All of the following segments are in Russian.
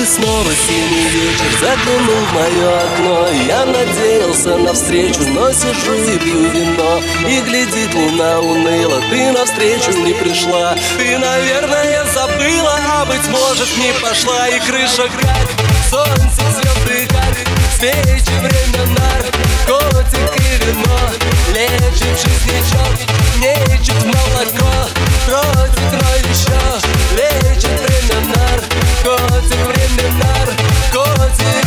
снова синий вечер заглянул в мое окно. Я надеялся на встречу, но сижу и пью вино. И глядит луна уныло, ты навстречу не пришла. Ты, наверное, забыла, а быть может не пошла. И крыша горит, солнце, звезды горит, свечи, время, наркотик и вино. Лечит жизнь ничего, нечет молоко. Против, но еще лечит время, наркотик, время, наркотик.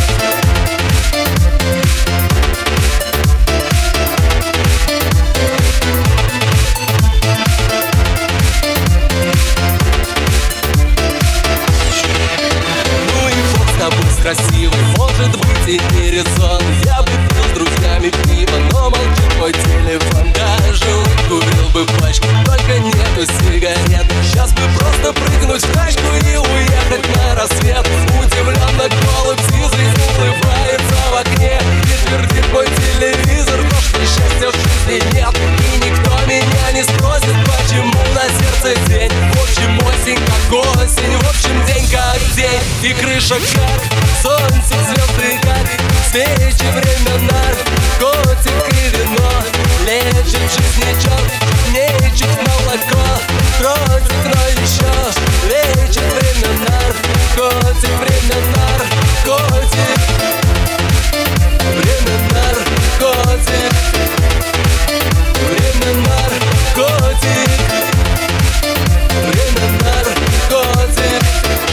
Ну и бог с тобой, с красивой, может быть и не резон. Я бы пил с друзьями пиво, но молчит мой телефон. Даже курил бы пачку, только нету сигарет. Сейчас бы просто прыгнуть в тачку и уехать на рассвет. Удивленно голубь сизый улыбается в окне и твердит мой телевизор, то что счастья в жизни нет. И никто меня не спросит, почему на сердце день. В общем, осень как осень, в общем, день как день. И крыша горит, солнце, звезды горит, свечи, время, наркотик и вино. Лечит жизнь ничего, нечет молоко. Против, но еще лечит время, наркотик, время, наркотик. Время, наркотик. Время, наркотик. Время, наркотик.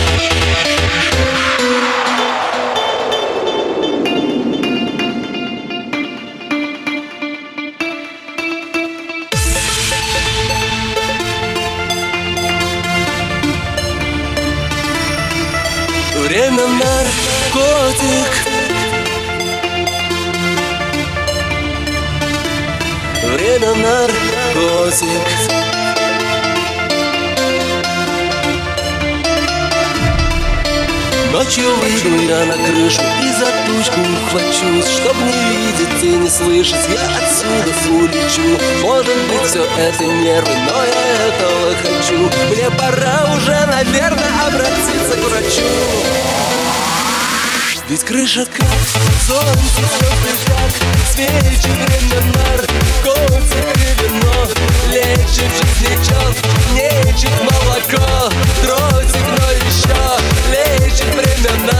Время, наркотик. Время, наркотик. Ночью выйду я на крышу и за тучку ухвачусь, чтоб не видеть и не слышать, я отсюда улечу. Может быть, все это нервы, но я этого хочу. Мне пора уже, наверное, обратиться к врачу. Ведь крыша как, солнце, звезды как, свечи, время, наркотик и вино. Лечит жизнь ничего, нечет молоко. Дротик, но еще лечит время, наркотик.